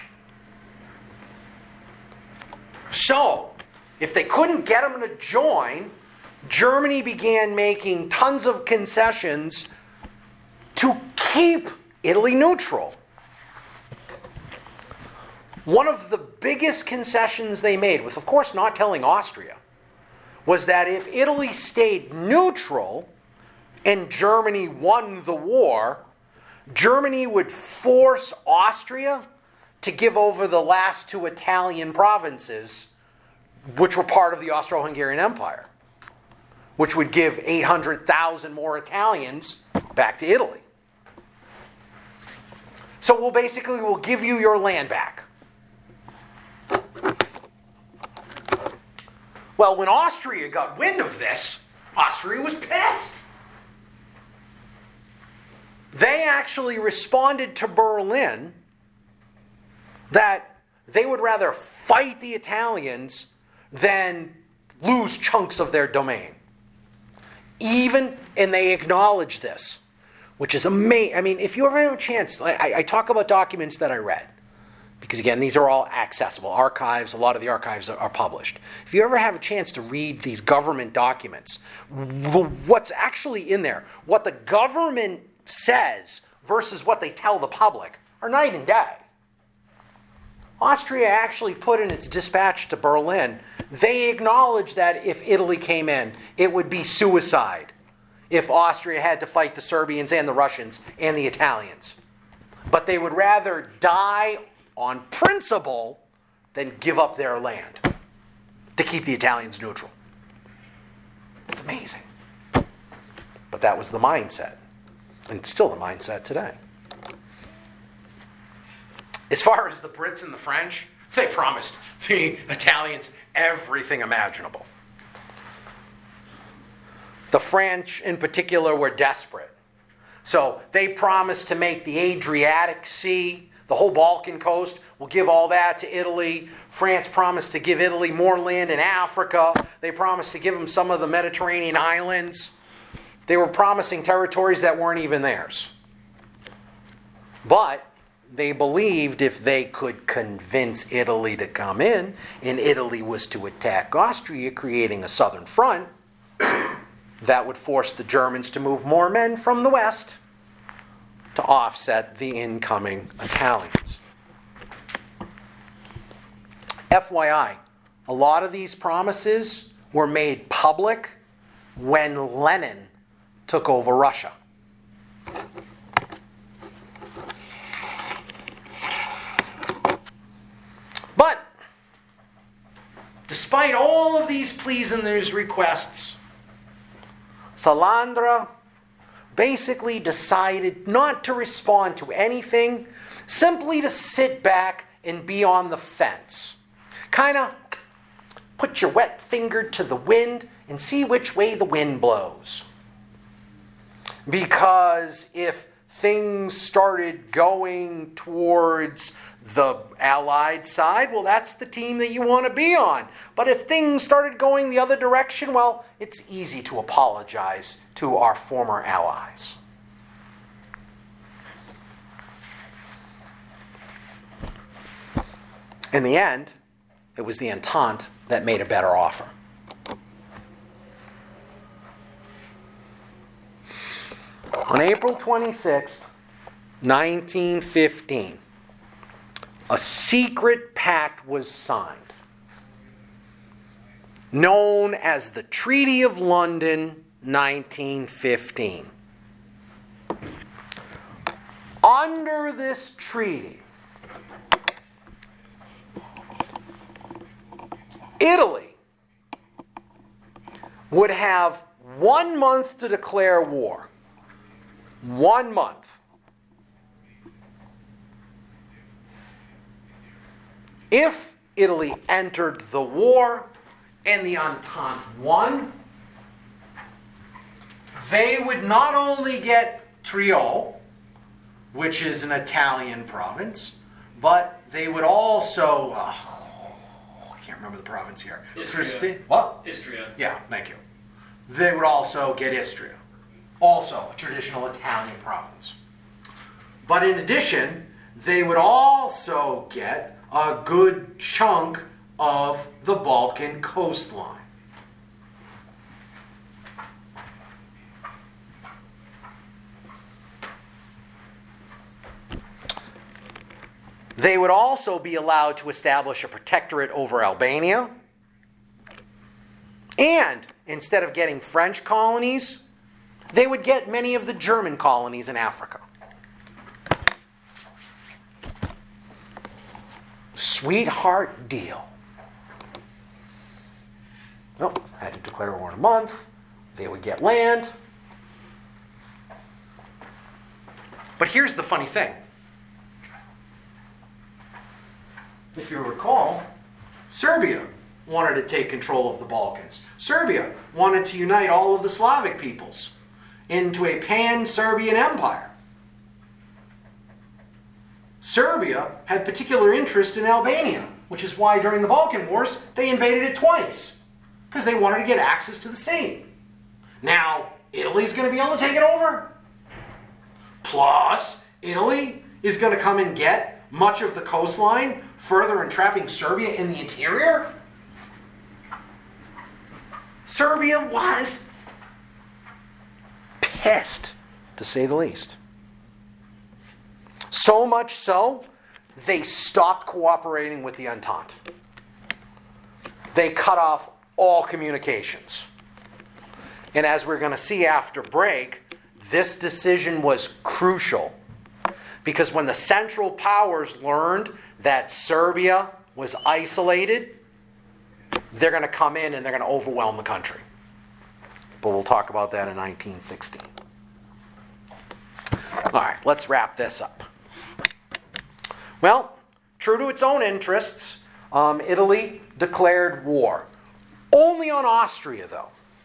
So, if they couldn't get them to join, Germany began making tons of concessions to keep Italy neutral. One of the biggest concessions they made, with of course not telling Austria, was that if Italy stayed neutral and Germany won the war, Germany would force Austria to give over the last two Italian provinces, which were part of the Austro-Hungarian Empire, which would give 800,000 more Italians back to Italy. So we'll give you your land back. Well, when Austria got wind of this, Austria was pissed. They actually responded to Berlin that they would rather fight the Italians than lose chunks of their domain. And they acknowledge this, which is amazing. I mean, if you ever have a chance, I talk about documents that I read, because again, these are all accessible. Archives, a lot of the archives are published. If you ever have a chance to read these government documents, what's actually in there, what the government says versus what they tell the public, are night and day. Austria actually put in its dispatch to Berlin, they acknowledged that if Italy came in, it would be suicide if Austria had to fight the Serbians and the Russians and the Italians. But they would rather die on principle than give up their land to keep the Italians neutral. It's amazing. But that was the mindset. And it's still the mindset today. As far as the Brits and the French, they promised the Italians everything imaginable. The French, in particular, were desperate. So they promised to make the Adriatic Sea, the whole Balkan coast, we'll give all that to Italy. France promised to give Italy more land in Africa. They promised to give them some of the Mediterranean islands. They were promising territories that weren't even theirs. But they believed if they could convince Italy to come in, and Italy was to attack Austria, creating a southern front, that would force the Germans to move more men from the west to offset the incoming Italians. FYI, a lot of these promises were made public when Lenin took over Russia. But despite all of these pleas and these requests, Salandra basically decided not to respond to anything, simply to sit back and be on the fence. Kind of put your wet finger to the wind and see which way the wind blows. Because if things started going towards the Allied side, well, that's the team that you want to be on. But if things started going the other direction, well, it's easy to apologize to our former allies. In the end, it was the Entente that made a better offer. On April 26th, 1915, a secret pact was signed, known as the Treaty of London, 1915. Under this treaty, Italy would have 1 month to declare war. 1 month. If Italy entered the war and the Entente won, they would not only get Tyrol, which is an Italian province, but they would also, I can't remember the province here. Istria. What? Istria. Yeah, thank you. They would also get Istria, also a traditional Italian province. But in addition, they would also get a good chunk of the Balkan coastline. They would also be allowed to establish a protectorate over Albania. And instead of getting French colonies, they would get many of the German colonies in Africa. Sweetheart deal. Nope, had to declare war in a month. They would get land. But here's the funny thing. If you recall, Serbia wanted to take control of the Balkans. Serbia wanted to unite all of the Slavic peoples into a pan-Serbian empire. Serbia had particular interest in Albania, which is why during the Balkan Wars they invaded it twice, because they wanted to get access to the sea. Now, Italy's going to be able to take it over. Plus, Italy is going to come and get much of the coastline, further entrapping Serbia in the interior. Serbia was pissed, to say the least. So much so, they stopped cooperating with the Entente. They cut off all communications. And as we're going to see after break, this decision was crucial. Because when the Central Powers learned that Serbia was isolated, they're going to come in and they're going to overwhelm the country. But we'll talk about that in 1916. All right, let's wrap this up. Well, true to its own interests, Italy declared war. Only on Austria, though.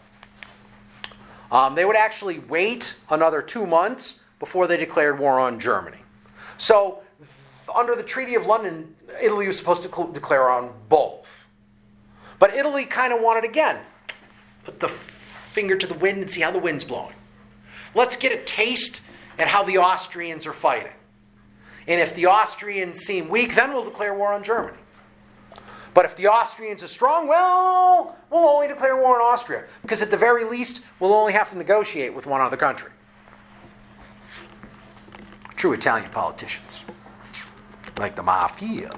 They would actually wait another 2 months before they declared war on Germany. So, under the Treaty of London, Italy was supposed to declare on both. But Italy kind of wanted, again, put the finger to the wind and see how the wind's blowing. Let's get a taste at how the Austrians are fighting. And if the Austrians seem weak, then we'll declare war on Germany. But if the Austrians are strong, well, we'll only declare war on Austria. Because at the very least, we'll only have to negotiate with one other country. True Italian politicians. Like the mafia.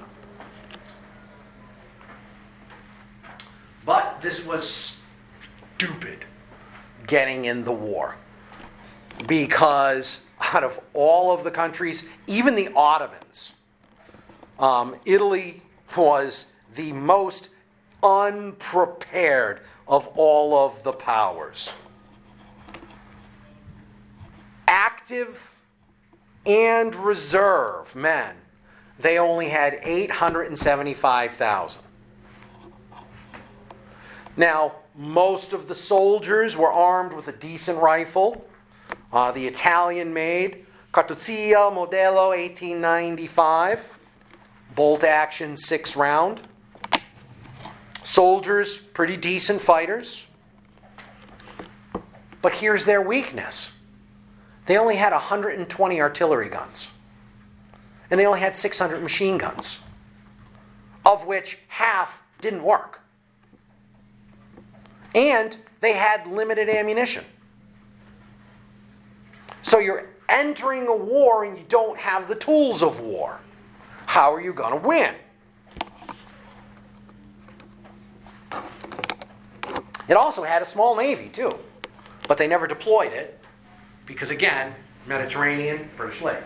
But this was stupid, getting in the war. Because out of all of the countries, even the Ottomans, Italy was the most unprepared of all of the powers. Active and reserve men, they only had 875,000. Now, most of the soldiers were armed with a decent rifle. The Italian-made Cartuzzia Modello 1895, bolt action 6-round. Soldiers, pretty decent fighters. But here's their weakness. They only had 120 artillery guns. And they only had 600 machine guns, of which half didn't work. And they had limited ammunition. So you're entering a war and you don't have the tools of war. How are you going to win? It also had a small navy, too. But they never deployed it because, again, Mediterranean, British Lake.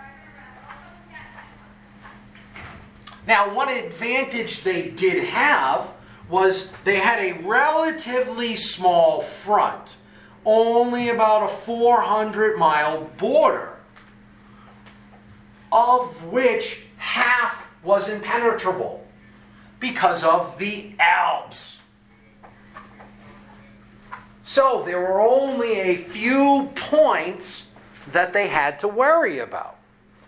Now, one advantage they did have was they had a relatively small front, only about a 400-mile border, of which half was impenetrable because of the Alps. So there were only a few points that they had to worry about.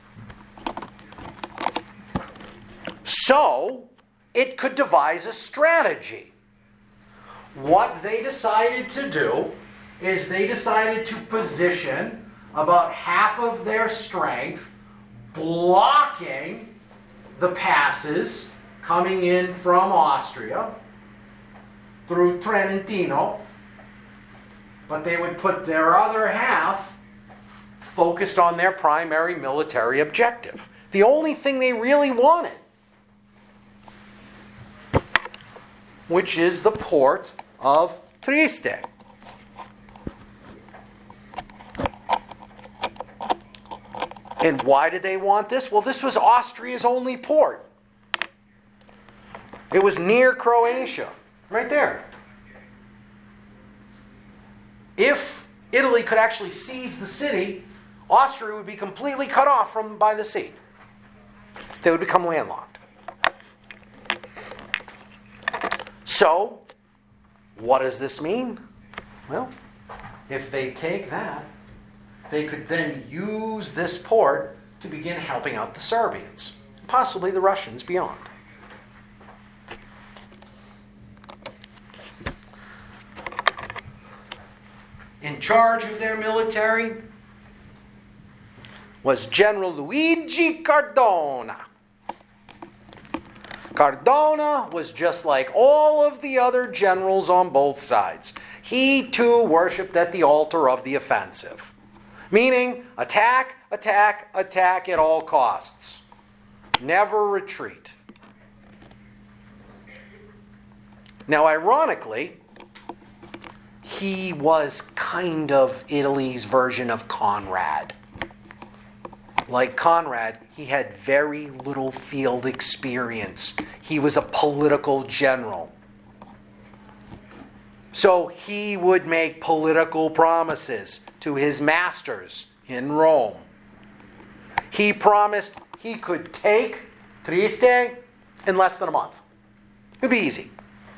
So it could devise a strategy. What they decided to do is they decided to position about half of their strength blocking the passes coming in from Austria through Trentino, but they would put their other half focused on their primary military objective. The only thing they really wanted, which is the port of Trieste. And why did they want this? Well, this was Austria's only port. It was near Croatia, right there. If Italy could actually seize the city, Austria would be completely cut off by the sea. They would become landlocked. So, what does this mean? Well, if they take that, they could then use this port to begin helping out the Serbians, possibly the Russians beyond. In charge of their military was General Luigi Cardona. Cardona was just like all of the other generals on both sides. He too worshipped at the altar of the offensive. Meaning, attack, attack, attack at all costs. Never retreat. Now, ironically, he was kind of Italy's version of Conrad. Like Conrad, he had very little field experience. He was a political general. So he would make political promises to his masters in Rome. He promised he could take Trieste in less than a month. It'd be easy.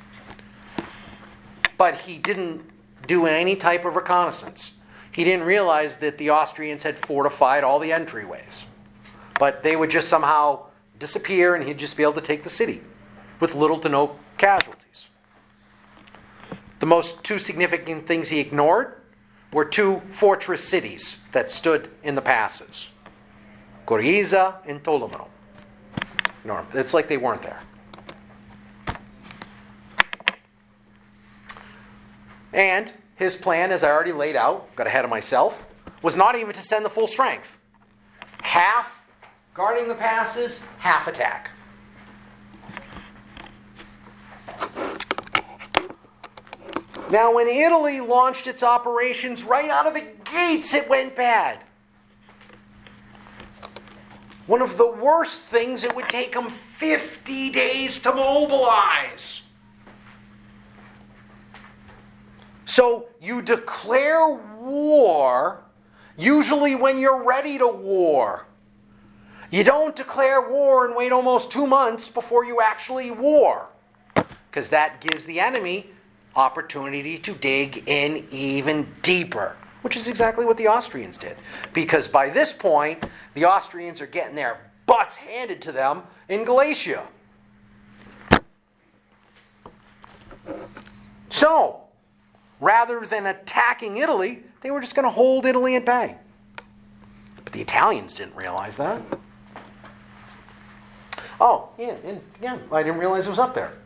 But he didn't do any type of reconnaissance. He didn't realize that the Austrians had fortified all the entryways. But they would just somehow disappear and he'd just be able to take the city with little to no casualties. The most two significant things he ignored were two fortress cities that stood in the passes. Goriza, and Tolomino. No, it's like they weren't there. And his plan, as I already laid out, got ahead of myself, was not even to send the full strength. Half guarding the passes, half attack. Now, when Italy launched its operations, right out of the gates, it went bad. One of the worst things, it would take them 50 days to mobilize. So you declare war usually when you're ready to war. You don't declare war and wait almost 2 months before you actually war, because that gives the enemy opportunity to dig in even deeper, which is exactly what the Austrians did. Because by this point, the Austrians are getting their butts handed to them in Galicia. So, rather than attacking Italy, they were just going to hold Italy at bay. But the Italians didn't realize that. Oh, yeah, and again, I didn't realize it was up there.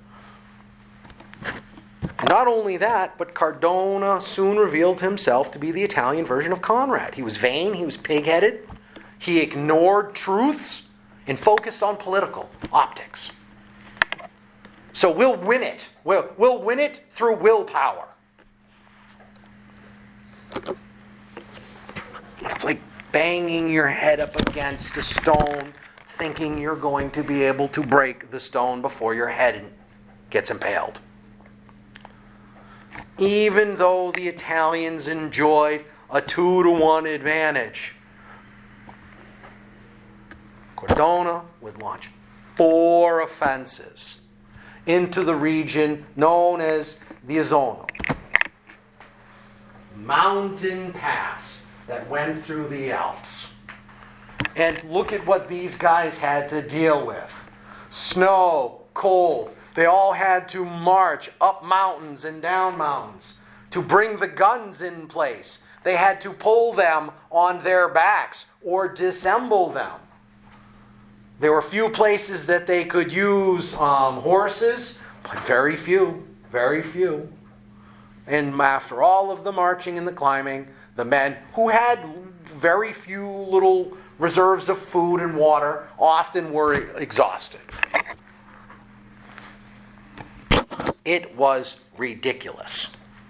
Not only that, but Cardona soon revealed himself to be the Italian version of Conrad. He was vain, he was pig-headed, he ignored truths, and focused on political optics. So we'll win it. We'll win it through willpower. It's like banging your head up against a stone, thinking you're going to be able to break the stone before your head gets impaled. Even though the Italians enjoyed a 2-to-1 advantage, Cardona would launch 4 offenses into the region known as the Isonzo, mountain pass that went through the Alps. And look at what these guys had to deal with. Snow, cold. They all had to march up mountains and down mountains to bring the guns in place. They had to pull them on their backs or disassemble them. There were few places that they could use horses, but very few, very few. And after all of the marching and the climbing, the men who had very few little reserves of food and water often were exhausted. It was ridiculous.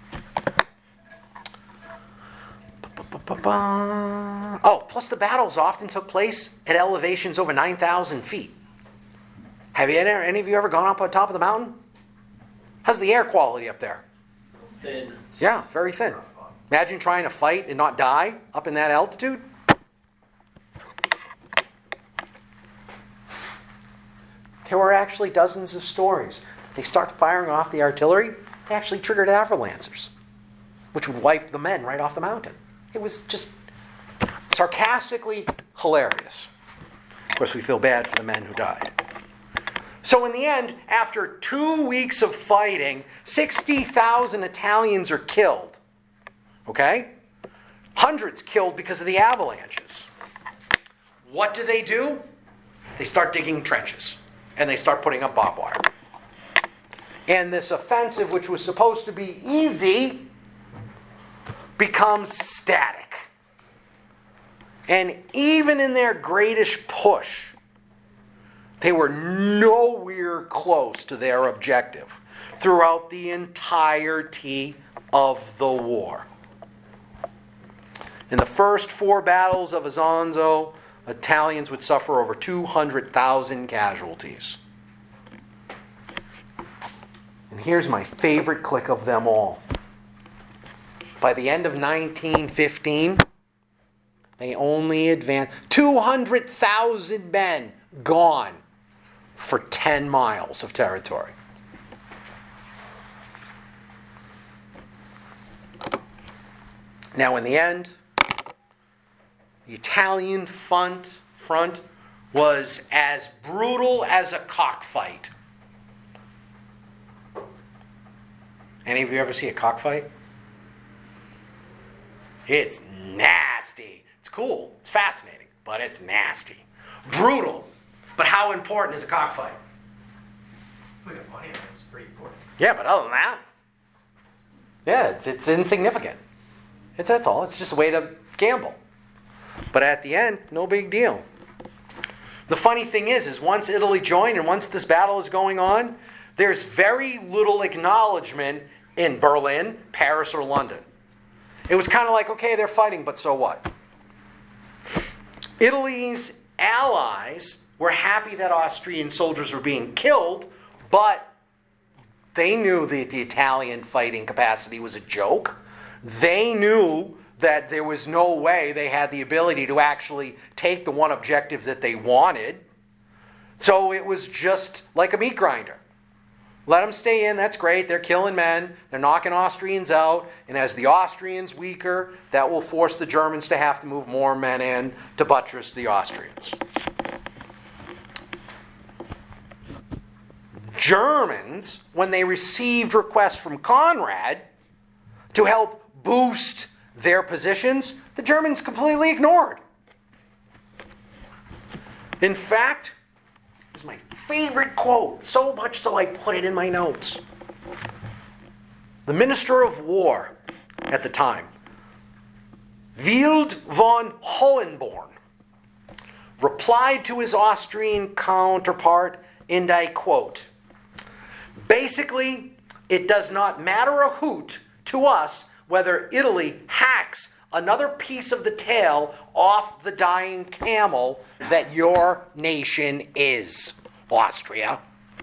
Oh, plus the battles often took place at elevations over 9,000 feet. Have any of you ever gone up on top of the mountain? How's the air quality up there? Thin. Yeah, very thin. Imagine trying to fight and not die up in that altitude. There were actually dozens of stories. They start firing off the artillery, they actually triggered avalanches, which would wipe the men right off the mountain. It was just sarcastically hilarious. Of course, we feel bad for the men who died. So in the end, after 2 weeks of fighting, 60,000 Italians are killed. Okay? Hundreds killed because of the avalanches. What do? They start digging trenches. And they start putting up barbed wire. And this offensive, which was supposed to be easy, becomes static. And even in their greatest push, they were nowhere close to their objective throughout the entirety of the war. In the first 4 battles of Isonzo, Italians would suffer over 200,000 casualties. And here's my favorite click of them all. By the end of 1915, they only advanced 200,000 men gone for 10 miles of territory. Now, in the end, the Italian front was as brutal as a cockfight. Any of you ever see a cockfight? It's nasty. It's cool. It's fascinating, but it's nasty. Brutal. But how important is a cockfight? If we got money on it, it's pretty important. Yeah, but other than that, yeah, it's insignificant. That's all. It's just a way to gamble. But at the end, no big deal. The funny thing is once Italy joined and once this battle is going on, there's very little acknowledgement in Berlin, Paris, or London. It was kind of like, okay, they're fighting, but so what? Italy's allies were happy that Austrian soldiers were being killed, but they knew that the Italian fighting capacity was a joke. They knew that there was no way they had the ability to actually take the one objective that they wanted. So it was just like a meat grinder. Let them stay in, that's great. They're killing men. They're knocking Austrians out. And as the Austrians weaker, that will force the Germans to have to move more men in to buttress the Austrians. Germans, when they received requests from Conrad to help boost their positions, the Germans completely ignored. In fact, it was my favorite quote, so much so I put it in my notes. The Minister of War at the time, Wild von Hohenborn, replied to his Austrian counterpart, and I quote, "Basically, it does not matter a hoot to us whether Italy hacks another piece of the tail off the dying camel that your nation is, Austria."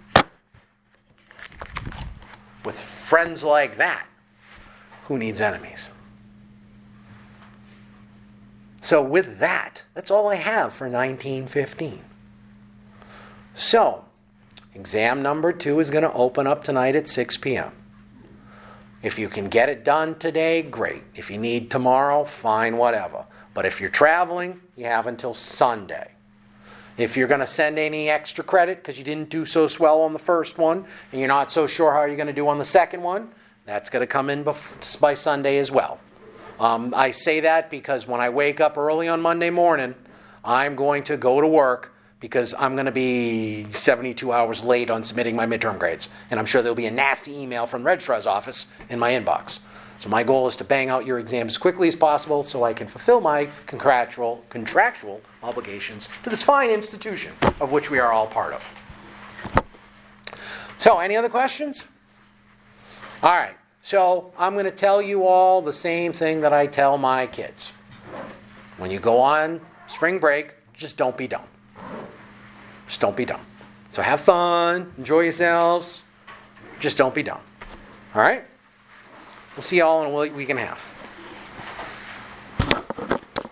With friends like that, who needs enemies? So with that, that's all I have for 1915. So, exam number 2 is going to open up tonight at 6 p.m. If you can get it done today, great. If you need tomorrow, fine, whatever. But if you're traveling, you have until Sunday. If you're going to send any extra credit because you didn't do so swell on the first one, and you're not so sure how you're going to do on the second one, that's going to come in by Sunday as well. I say that because when I wake up early on Monday morning, I'm going to go to work because I'm going to be 72 hours late on submitting my midterm grades. And I'm sure there'll be a nasty email from the registrar's office in my inbox. So my goal is to bang out your exams as quickly as possible so I can fulfill my contractual obligations to this fine institution of which we are all part of. So, any other questions? All right. So, I'm going to tell you all the same thing that I tell my kids. When you go on spring break, just don't be dumb. Just don't be dumb. So have fun, enjoy yourselves, just don't be dumb. All right? We'll see you all in a week and a half.